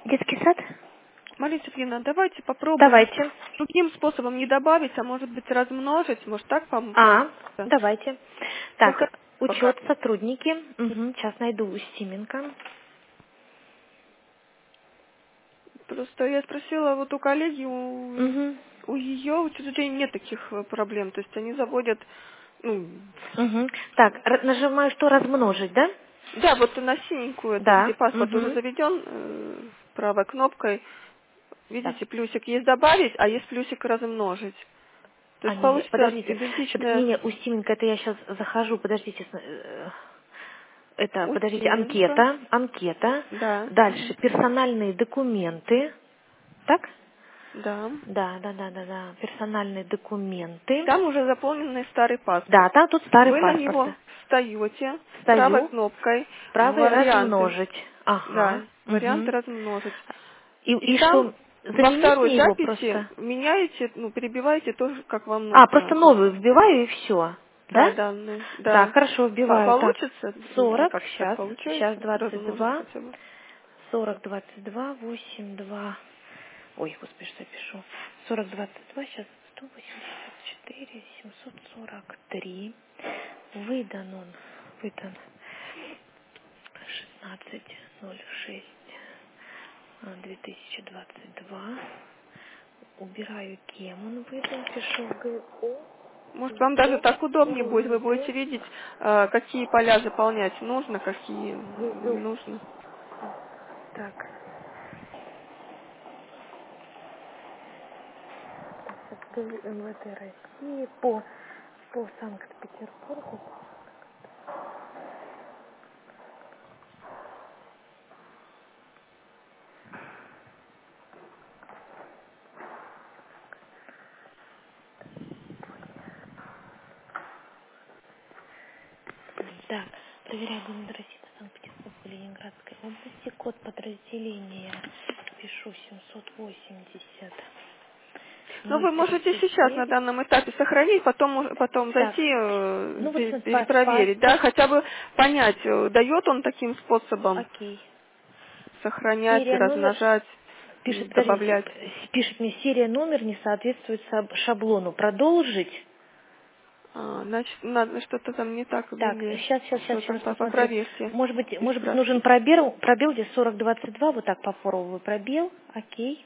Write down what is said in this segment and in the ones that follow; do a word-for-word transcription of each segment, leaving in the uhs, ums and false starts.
Детский сад? Мария Сергеевна, давайте попробуем Давайте. другим способом не добавить, а может быть размножить. Может так вам А, получится? давайте. Только Так, пока. учет сотрудники. Угу, сейчас найду Устименко. Просто я спросила вот у коллеги, у, Угу. у ее учреждений нет таких э, проблем. То есть они заводят, ну, Угу. Так, р- нажимаю, что размножить, да? да, вот на синенькую эту, где Да. паспорт уже Угу. заведен, э, правой кнопкой, Так. видите, плюсик есть добавить, а есть плюсик размножить. То А, есть не, не, получится подождите. Под- не, идентичная не, Устименко, это я сейчас захожу, подождите. сна- э, Это, подождите, Устименко. анкета, анкета. Да, Дальше, мгм, персональные документы. Так? да. Да, да, да, да, да. Персональные документы. Там уже заполненный старый Да, паспорт. там тут старый Вы на паспорт. него встаете правой Встаю, кнопкой правый варианты. размножить. Ага. Да, варианты Угу. размножить. И, И и там что, во заменить второй мне его записи просто? меняете, ну, перебиваете то, как вам А, просто нужно. новый вбиваю и все. Да, Да? данные. Так, Да. хорошо, По- вбиваю. Так, Получится? Ну, сорок, как так сейчас, сейчас получается? двадцать Размножить два, хотя бы. сорок, двадцать два, восемь, два. Ой, господи, что я пишу? сорок, двадцать два, сейчас сто восемьдесят четыре, семьсот сорок три. Выдан он, выдан. шестнадцать ноль шесть две тысячи двадцать два. Убираю, кем он выдан, пишу ГО, Может, вам даже ГО, так удобнее будет. Вы ГУ, будете видеть, э, какие поля заполнять нужно, какие не ГУ. нужно. Так, сейчас МВД России по, по Санкт-Петербургу. Так, проверяю ГУ России по Санкт-Петербургу, Ленинградской области. Код подразделения пишу семьсот восемьдесят Но ноль вы можете тридцать сейчас на девять. данном этапе сохранить, потом, уже- потом Так, зайти, э, ну вот пере- смотри, пас- перепроверить, да, паспорт. хотя бы понять, э, дает он таким способом Окей. сохранять, Серия номер, размножать, пишет, м, подождите, добавлять. п- пишет мне, серия номер не соответствует саб- шаблону. Продолжить? А, значит, надо что-то там не так Так, ввели. сейчас, сейчас, сейчас, Что там, сейчас по- посмотрю. попроверьте. Может быть, Не может быть, нужен спрашивайте. пробел, пробел где сорок двадцать два, вот так попробую. Пробел, окей.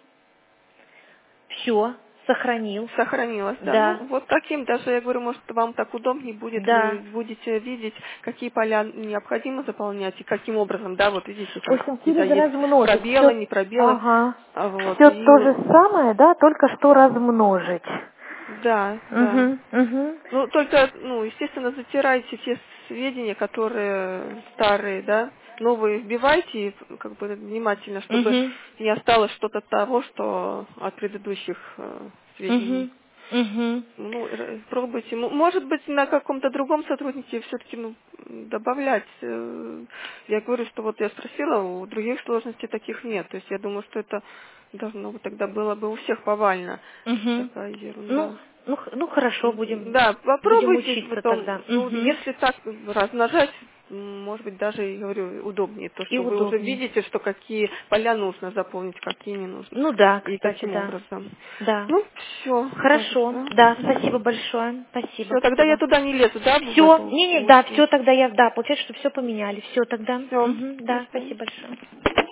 Все, сохранил. Сохранилось, да. Ну, Да, вот таким даже, я говорю, может, вам так удобнее будет, вы да. будете видеть, какие поля необходимо заполнять и каким образом, да, вот видите, В там общем, какие-то через есть размножить. пробелы, Все, не пробелы, ага. а вот, Все то и же самое, да, только что размножить. да, да. Угу, угу. Ну, только, ну, естественно, затирайте те сведения, которые старые, да, новые вбивайте, и, как бы внимательно, чтобы Угу. не осталось что-то того, что от предыдущих э, сведений. Угу. Угу. Ну, р- пробуйте. М- Может быть, на каком-то другом сотруднике все-таки ну, добавлять. э, Я говорю, что вот я спросила, у других сложностей таких нет. То есть я думаю, что это должно быть тогда было бы у всех повально. Угу. Такая Ну, ерунда. ну, х- ну хорошо, будем, Да, будем попробуйте учиться потом. тогда. Ну, Угу. если так размножать, м, может быть, даже, я говорю, удобнее. То, И что вы уже удобнее. видите, что какие поля нужно заполнить, какие не нужно. Ну да, И кстати, каким да. образом. Да. Ну, все, Хорошо. кажется. Да, спасибо большое. Спасибо, Все, тогда я спасибо. туда не лезу, да, в Все, эту не, не, да, учетность. все тогда я, да, получается, что все поменяли. Все тогда. Все. Угу, да, спасибо большое.